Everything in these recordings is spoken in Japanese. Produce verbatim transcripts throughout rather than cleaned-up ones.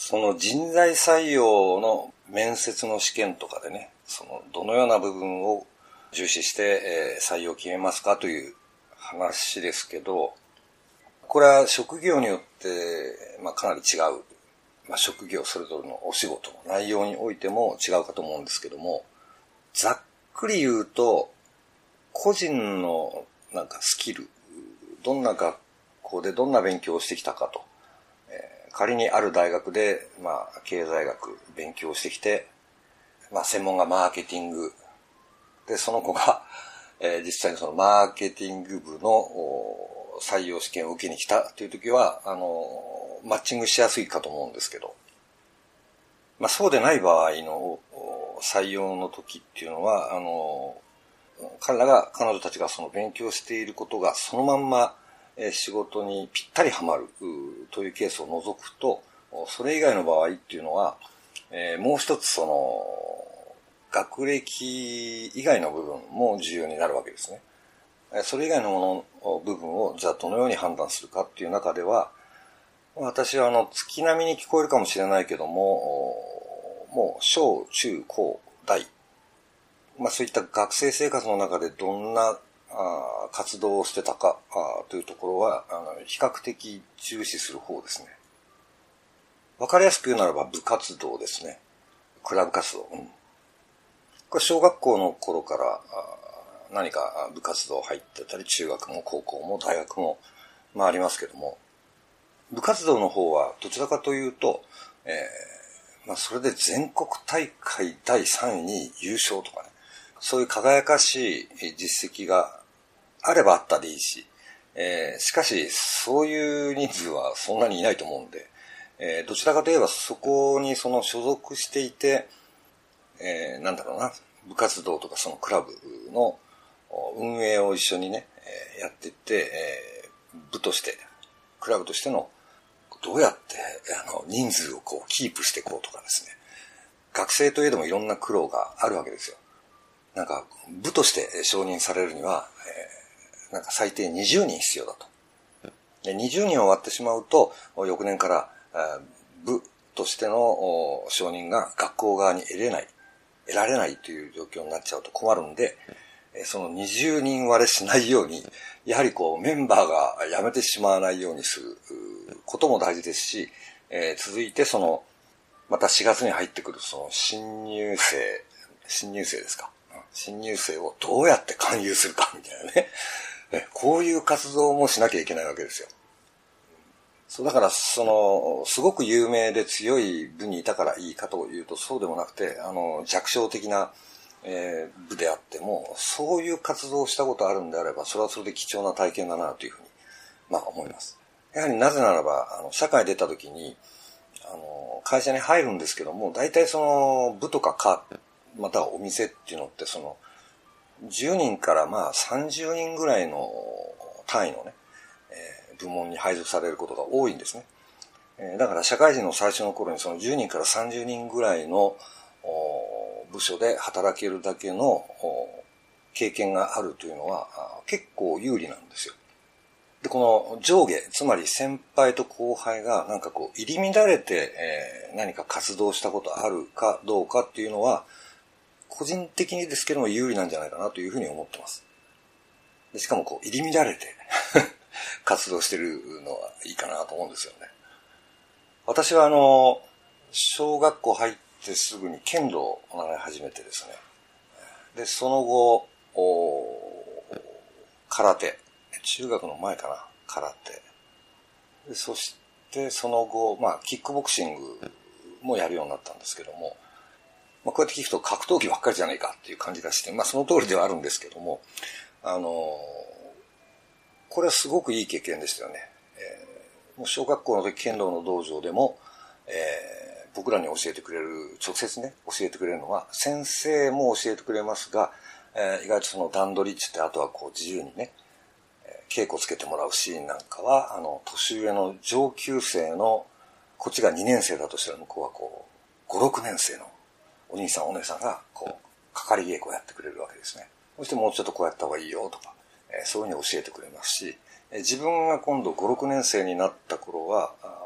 その人材採用の面接の試験とかでね、そのどのような部分を重視して、えー、採用を決めますかという話ですけど、これは職業によって、まあ、かなり違う、まあ、職業それぞれのお仕事の内容においても違うかと思うんですけども、ざっくり言うと個人のなんかスキル、どんな学校でどんな勉強をしてきたかと、えー、仮にある大学で、まあ、経済学勉強してきて、まあ、専門がマーケティングで、その子が、えー、実際にそのマーケティング部の採用試験を受けに来たというときは、あのマッチングしやすいかと思うんですけど、まあ、そうでない場合の採用の時っていうのは、あの彼らが彼女たちがその勉強していることがそのまんま仕事にぴったりはまるというケースを除くと、それ以外の場合っていうのは、えー、もう一つその学歴以外の部分も重要になるわけですね。それ以外のもの部分をじゃあどのように判断するかっていう中では、私はあの月並みに聞こえるかもしれないけども、もう小中高大、まあ、そういった学生生活の中でどんなあ活動をしてたかあというところはあの比較的重視する方ですね。わかりやすく言うならば部活動ですね。クラブ活動。うん、これ小学校の頃から何か部活動入ってたり、中学も高校も大学も、まあありますけども、部活動の方はどちらかというと、えー、まあそれで全国大会だいさんいに優勝とかね、そういう輝かしい実績があればあったでいいし、えー、しかしそういう人数はそんなにいないと思うんで、えー、どちらかといえばそこにその所属していて、えー、なんだろうな、部活動とかそのクラブの運営を一緒にね、えー、やっていって、えー、部として、クラブとしてのどうやってあの人数をこうキープしていこうとかですね、学生といえどもいろんな苦労があるわけですよ。なんか部として承認されるには、えー、なんか最低にじゅうにん必要だと。でにじゅうにん終わってしまうと翌年から、えー、部としての承認が学校側に得れない得られないという状況になっちゃうと困るんで、そのにじゅうにん割れしないように、やはりこうメンバーが辞めてしまわないようにすることも大事ですし、えー、続いてそのまたしがつに入ってくるその新入生新入生ですか新入生をどうやって勧誘するかみたいなね、こういう活動もしなきゃいけないわけですよ。そうだからそのすごく有名で強い部にいたからいいかというとそうでもなくて、あの弱小的な、えー、部であってもそういう活動をしたことあるんであればそれはそれで貴重な体験だなというふうにまあ思います。やはりなぜならばあの社会に出た時にあの会社に入るんですけども、大体その部とか課またはお店っていうのってそのじゅうにんからまあさんじゅうにんぐらいの単位のね、えー、部門に配属されることが多いんですね。えー、だから社会人の最初の頃にそのじゅうにんからさんじゅうにんぐらいの部署で働けるだけの経験があるというのは結構有利なんですよ。で、この上下、つまり先輩と後輩がなんかこう入り乱れて、えー、何か活動したことあるかどうかっていうのは個人的にですけども有利なんじゃないかなというふうに思ってます。でしかもこう入り乱れて活動してるのはいいかなと思うんですよね。私はあの小学校入ってすぐに剣道を習い始めてですね、でその後空手、中学の前かな、空手で、そしてその後まあキックボクシングもやるようになったんですけども、まあ、こうやって聞くと格闘技ばっかりじゃないかっていう感じがして、まあその通りではあるんですけども、あのこれはすごくいい経験でしたよね。えー、もう小学校の時剣道の道場でも、えー、僕らに教えてくれる、直接ね教えてくれるのは先生も教えてくれますが、えー、意外とその段取りってあとはこう自由にね稽古つけてもらうシーンなんかはあの年上の上級生のこっちがにねん生だとしたら向こうはこうご、ろくねん生のお兄さんお姉さんがこうかかり稽古をやってくれるわけですね。そしてもうちょっとこうやった方がいいよとか、えー、そういうふうに教えてくれますし、えー、自分が今度ご、ろくねん生になった頃は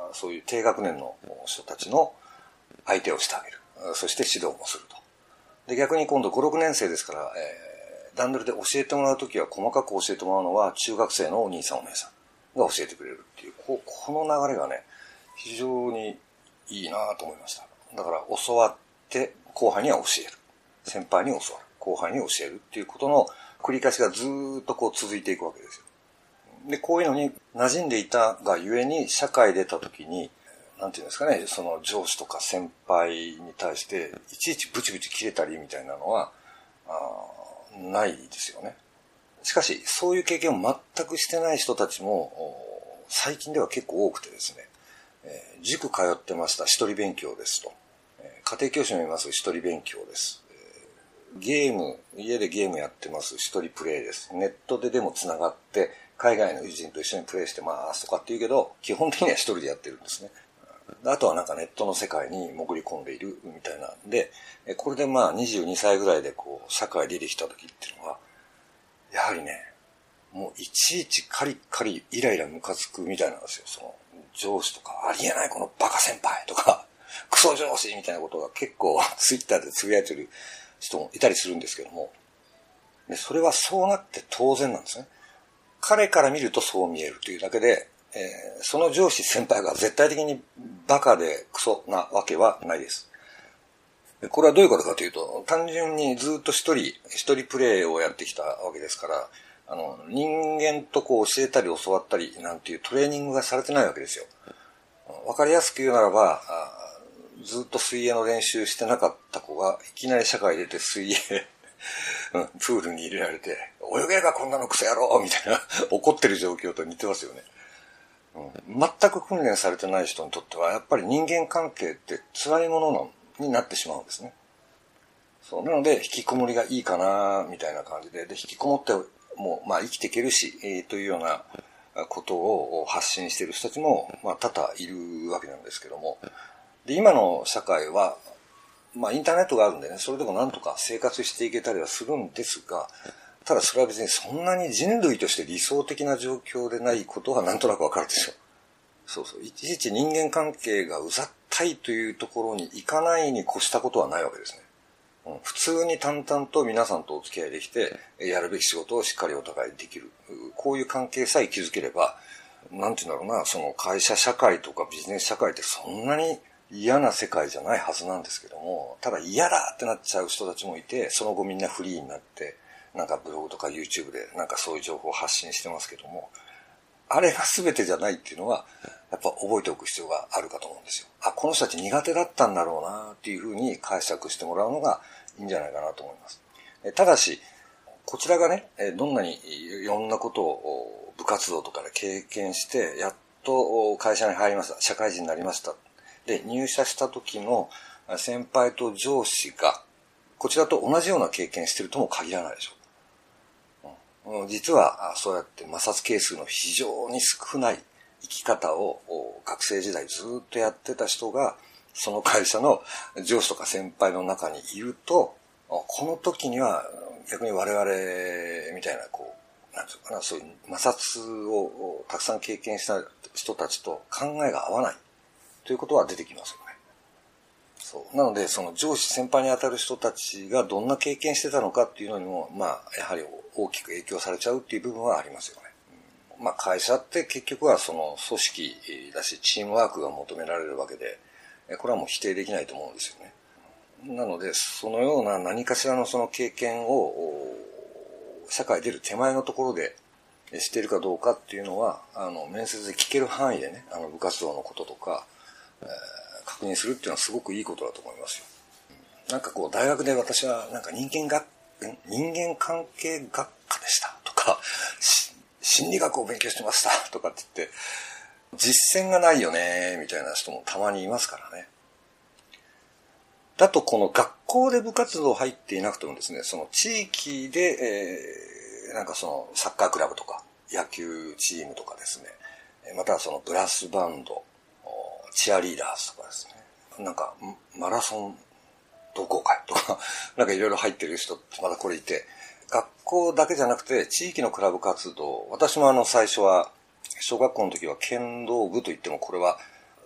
そういう低学年の人たちの相手をしてあげる。そして指導もすると。で、逆に今度ご、ろくねん生ですから、えー、段取りで教えてもらうときは細かく教えてもらうのは中学生のお兄さんお姉さんが教えてくれるっていう、こ, この流れがね、非常にいいなと思いました。だから教わって後輩には教える。先輩に教わる。後輩に教えるっていうことの繰り返しがずーっとこう続いていくわけですよ。で、こういうのに馴染んでいたがゆえに社会出たときに、なんていうんですかね、その上司とか先輩に対していちいちブチブチ切れたりみたいなのはあないですよね。しかしそういう経験を全くしてない人たちも最近では結構多くてですね、えー、塾通ってました一人勉強ですと、えー、家庭教師もいます一人勉強です、えー、ゲーム家でゲームやってます一人プレイです、ネットででもつながって海外の友人と一緒にプレイしてますとかって言うけど基本的には一人でやってるんですね。あとはなんかネットの世界に潜り込んでいるみたいなんで、これでまあにじゅうにさいぐらいでこう社会出てきた時っていうのは、やはりね、もういちいちカリカリイライラムカつくみたいなんですよ。その上司とか、ありえないこのバカ先輩とか、クソ上司みたいなことが結構ツイッターでつぶやいてる人もいたりするんですけども、でそれはそうなって当然なんですね。彼から見るとそう見えるというだけで、えー、その上司先輩が絶対的にバカでクソなわけはないです。これはどういうことかというと、単純にずっと一人、一人プレイをやってきたわけですから、あの、人間とこう教えたり教わったりなんていうトレーニングがされてないわけですよ。わかりやすく言うならば、ずっと水泳の練習してなかった子がいきなり社会出て水泳、うん、プールに入れられて、泳げればこんなのクソ野郎みたいな怒ってる状況と似てますよね。うん、全く訓練されてない人にとってはやっぱり人間関係って辛いもののになってしまうんですね。そうなので引きこもりがいいかなみたいな感じで、で引きこもってもまあ生きていけるし、えー、というようなことを発信している人たちもまあ多々いるわけなんですけども、で今の社会はまあインターネットがあるんでね、それでもなんとか生活していけたりはするんですが、ただそれは別にそんなに人類として理想的な状況でないことはなんとなくわかるでしょ。そうそう。いちいち人間関係がうざったいというところに行かないに越したことはないわけですね。うん、普通に淡々と皆さんとお付き合いできて、やるべき仕事をしっかりお互いできる。こういう関係さえ築ければ、なんていうんだろうな、その会社社会とかビジネス社会ってそんなに嫌な世界じゃないはずなんですけども、ただ嫌だってなっちゃう人たちもいて、その後みんなフリーになって、なんかブログとか YouTube でなんかそういう情報を発信してますけども、あれが全てじゃないっていうのはやっぱ覚えておく必要があるかと思うんですよ。あ、この人たち苦手だったんだろうなっていうふうに解釈してもらうのがいいんじゃないかなと思います。ただしこちらがね、どんなにいろんなことを部活動とかで経験してやっと会社に入りました、社会人になりましたで入社した時の先輩と上司がこちらと同じような経験してるとも限らないでしょ。実はそうやって摩擦係数の非常に少ない生き方を学生時代ずっとやってた人がその会社の上司とか先輩の中にいると、この時には逆に我々みたいなこうなんていうかな、そういう摩擦をたくさん経験した人たちと考えが合わないということは出てきますよね。そうなのでその上司先輩にあたる人たちがどんな経験してたのかっていうのにもまあやはり大きく影響されちゃうっていう部分はありますよね。まあ会社って結局はその組織だしチームワークが求められるわけで、これはもう否定できないと思うんですよね。なのでそのような何かしらのその経験を社会出る手前のところでしているかどうかっていうのはあの面接で聞ける範囲でね、あの部活動のこととか、えー、確認するっていうのはすごくいいことだと思いますよ。なんかこう大学で私はなんか人間学人間関係学科でしたとか心理学を勉強してましたとかって言って実践がないよねみたいな人もたまにいますからね。だとこの学校で部活動入っていなくてもですね、その地域で、えー、なんかそのサッカークラブとか野球チームとかですね、またはそのブラスバンド、チアリーダーズとかですね、なんかマラソン同好会とかなんかいろいろ入ってる人ってまだこれいて、学校だけじゃなくて地域のクラブ活動、私もあの最初は小学校の時は剣道部といってもこれは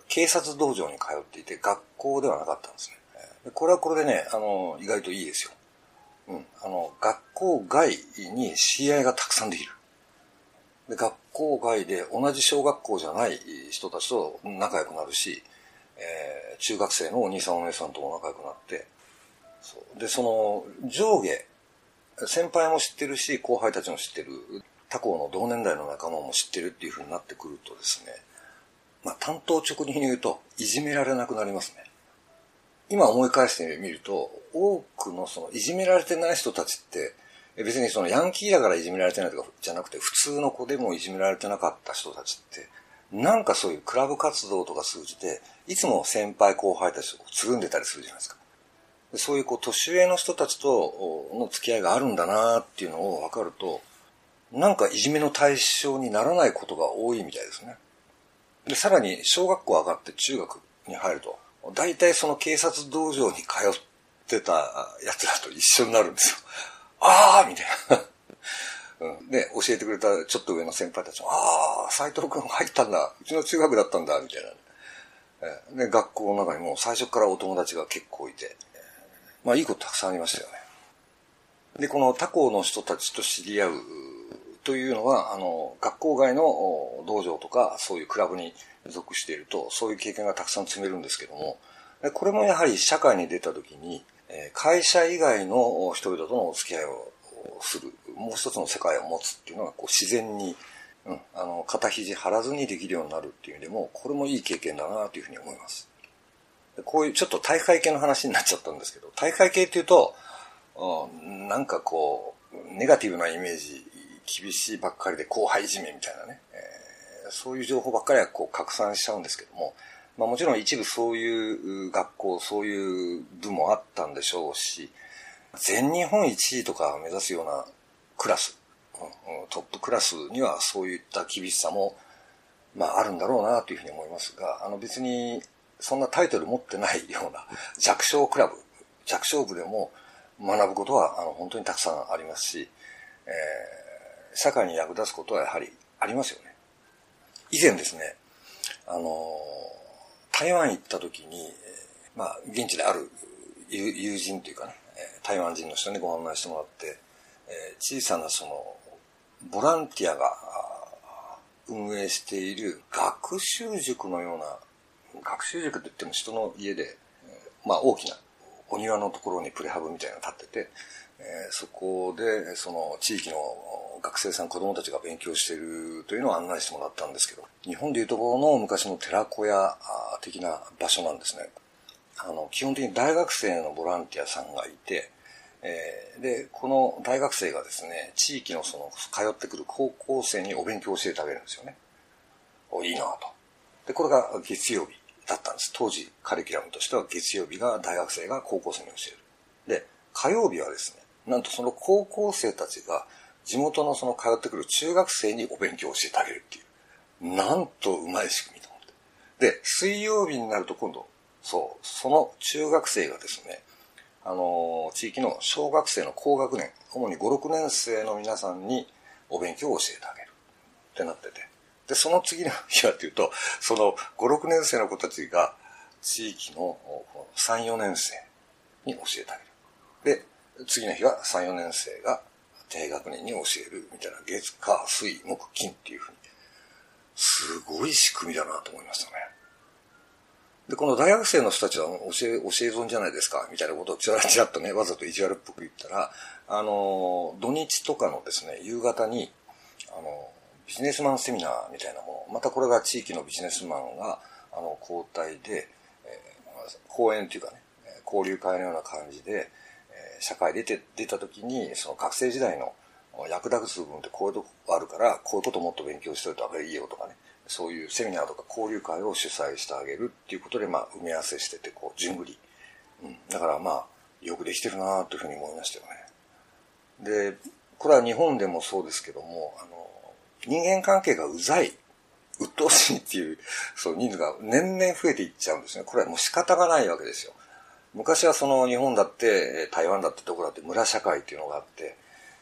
警察道場に通っていて、学校ではなかったんですね。でこれはこれでね、あの、意外といいですよ。うん。あの、学校外に知り合いがたくさんできる。で、学校外で同じ小学校じゃない人たちと仲良くなるし、えー、中学生のお兄さんお姉さんとも仲良くなって、そうで、その上下、先輩も知ってるし、後輩たちも知ってる、他校の同年代の仲間も知ってるっていう風になってくるとですね、まあ、単刀直入に言うと、いじめられなくなりますね。今思い返してみると、多くのそのいじめられてない人たちって、別にそのヤンキーだからいじめられてないとかじゃなくて、普通の子でもいじめられてなかった人たちって、なんかそういうクラブ活動とか通じて、いつも先輩後輩たちとつるんでたりするじゃないですか。そういうこう年上の人たちとの付き合いがあるんだなっていうのを分かると、なんかいじめの対象にならないことが多いみたいですね。で、さらに小学校上がって中学に入ると、大体その警察道場に通ってたやつらと一緒になるんですよ。あーみたいな。うん、で、教えてくれたちょっと上の先輩たちも、あー、斉藤くん入ったんだ。うちの中学だったんだ、みたいな。で、学校の中にも最初からお友達が結構いて、まあいいことたくさんありましたよね。で、この他校の人たちと知り合うというのは、あの、学校外の道場とかそういうクラブに属していると、そういう経験がたくさん積めるんですけども、これもやはり社会に出た時に、会社以外の人々とのお付き合いをする、もう一つの世界を持つっていうのがこう自然に、うん、あの、肩肘張らずにできるようになるっていう意味でも、これもいい経験だなというふうに思います。こういうちょっと体育会系の話になっちゃったんですけど、体育会系っていうと、うん、なんかこう、ネガティブなイメージ、厳しいばっかりで後輩いじめみたいなね、えー、そういう情報ばっかりはこう拡散しちゃうんですけども、まあもちろん一部そういう学校、そういう部もあったんでしょうし、全日本一位とか目指すようなクラス、うん、トップクラスにはそういった厳しさも、まああるんだろうなというふうに思いますが、あの別にそんなタイトル持ってないような弱小クラブ、弱小部でも学ぶことはあの本当にたくさんありますし、えー、社会に役立つことはやはりありますよね。以前ですね、あの、台湾行った時に、まあ現地である友人というかね、台湾人の人にご案内してもらって、えー、小さなそのボランティアが運営している学習塾のような、学習塾といっても人の家で、まあ大きなお庭のところにプレハブみたいなのが立ってて、えー、そこでその地域の学生さん、子供たちが勉強しているというのを案内してもらったんですけど、日本でいうところの昔の寺子屋的な場所なんですね。あの基本的に大学生のボランティアさんがいて、えー、でこの大学生がですね、地域のその通ってくる高校生にお勉強を教えてあげるんですよね。お、いいなと。でこれが月曜日だったんです。当時カリキュラムとしては月曜日が大学生が高校生に教える。で火曜日はですね、なんとその高校生たちが地元のその通ってくる中学生にお勉強を教えてあげるっていう、なんとうまい仕組みと思って。で水曜日になると今度、そうその中学生がですね、あの地域の小学生の高学年、主にご、ろくねん生の皆さんにお勉強を教えてあげるってなってて、でその次の日はというと、そのご、ろくねん生の子たちが地域のさん、よねん生に教えてあげる。で次の日はさん、よねん生が低学年に教えるみたいな、月火水木金っていうふうに、すごい仕組みだなと思いましたね。でこの大学生の人たちは教え、教え損じゃないですかみたいなことをちらちらっとね、わざと意地悪っぽく言ったら、あの土日とかのですね、夕方にあのビジネスマンセミナーみたいなもの、またこれが地域のビジネスマンがあの交代で、えー、講演というかね、交流会のような感じで、えー、社会で出て出た時に、その学生時代の役立つ部分ってこういうとこあるから、こういうこともっと勉強しておいた方がいいよとかね、そういうセミナーとか交流会を主催してあげるっていうことで、まあ埋め合わせしてて、こう順繰り、うん、だからまあよくできてるなというふうに思いましたよね。でこれは日本でもそうですけども、あの人間関係がうざい、鬱陶しいっていう、そう人数が年々増えていっちゃうんですね。これはもう仕方がないわけですよ。昔はその日本だって台湾だってどこだって村社会っていうのがあって、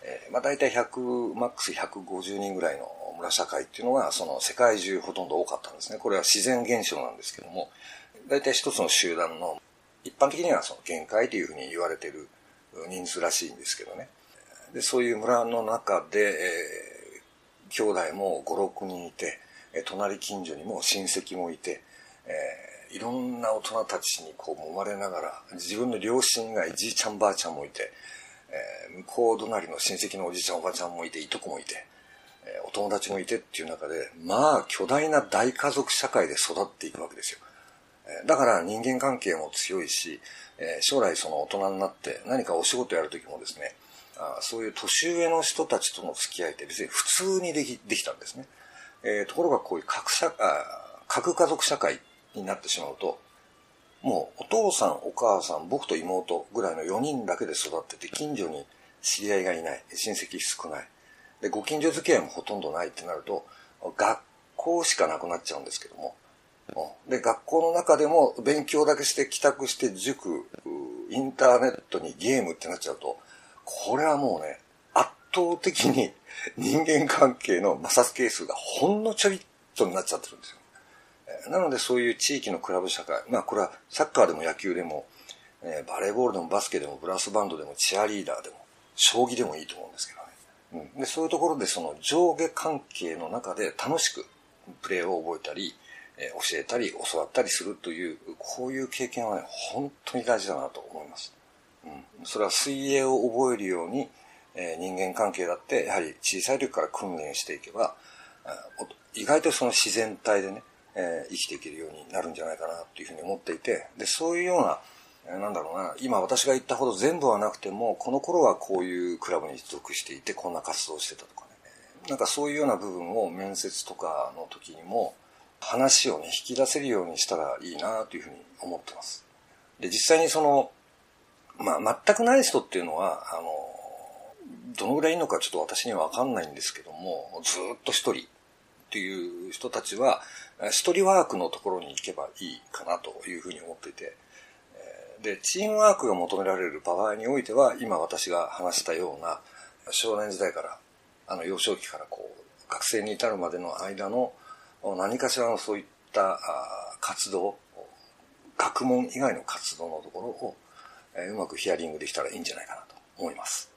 えー、まあ大体ひゃく、マックスひゃくごじゅうにんぐらいの村社会っていうのが、その世界中ほとんど多かったんですね。これは自然現象なんですけども、大体一つの集団の、一般的にはその限界というふうに言われている人数らしいんですけどね。で、そういう村の中で、えー、兄弟もご、ろくにんいて、隣近所にも親戚もいて、えー、いろんな大人たちにこう揉まれながら、自分の両親以外じいちゃんばあちゃんもいて、えー、向こう隣の親戚のおじいちゃんおばあちゃんもいて、いとこもいて、えー、お友達もいてっていう中で、まあ巨大な大家族社会で育っていくわけですよ。えー、だから人間関係も強いし、えー、将来その大人になって何かお仕事やるときもですね、あそういう年上の人たちとの付き合いって別に普通にでき、できたんですね。えー、ところがこういう核社、あ核家族社会になってしまうと、もうお父さんお母さん僕と妹ぐらいのよにんだけで育ってて、近所に知り合いがいない、親戚少ないで、ご近所付き合いもほとんどないってなると、学校しかなくなっちゃうんですけども、で学校の中でも勉強だけして帰宅して塾、インターネットにゲームってなっちゃうと、これはもうね、圧倒的に人間関係の摩擦係数がほんのちょびっとになっちゃってるんですよ。なのでそういう地域のクラブ社会、まあこれはサッカーでも野球でも、えー、バレーボールでもバスケでもブラスバンドでもチアリーダーでも将棋でもいいと思うんですけどね。うん、でそういうところでその上下関係の中で楽しくプレーを覚えたり、えー、教えたり教わったりするという、こういう経験はね、本当に大事だなと思います。うん、それは水泳を覚えるように、えー、人間関係だってやはり小さい時から訓練していけば、意外とその自然体でね、えー、生きていけるようになるんじゃないかなというふうに思っていて、でそういうような、えー、なんだろうな、今私が言ったほど全部はなくても、この頃はこういうクラブに属していてこんな活動をしてたとかね、なんかそういうような部分を面接とかの時にも話をね引き出せるようにしたらいいなというふうに思ってます。で実際にそのまあ全くない人っていうのはあのどのぐらいいるのかちょっと私には分かんないんですけども、ずっと一人っていう人たちは一人ワークのところに行けばいいかなというふうに思っていて、でチームワークが求められる場合においては、今私が話したような少年時代からあの幼少期からこう学生に至るまでの間の何かしらのそういった活動、学問以外の活動のところをうまくヒアリングできたらいいんじゃないかなと思います。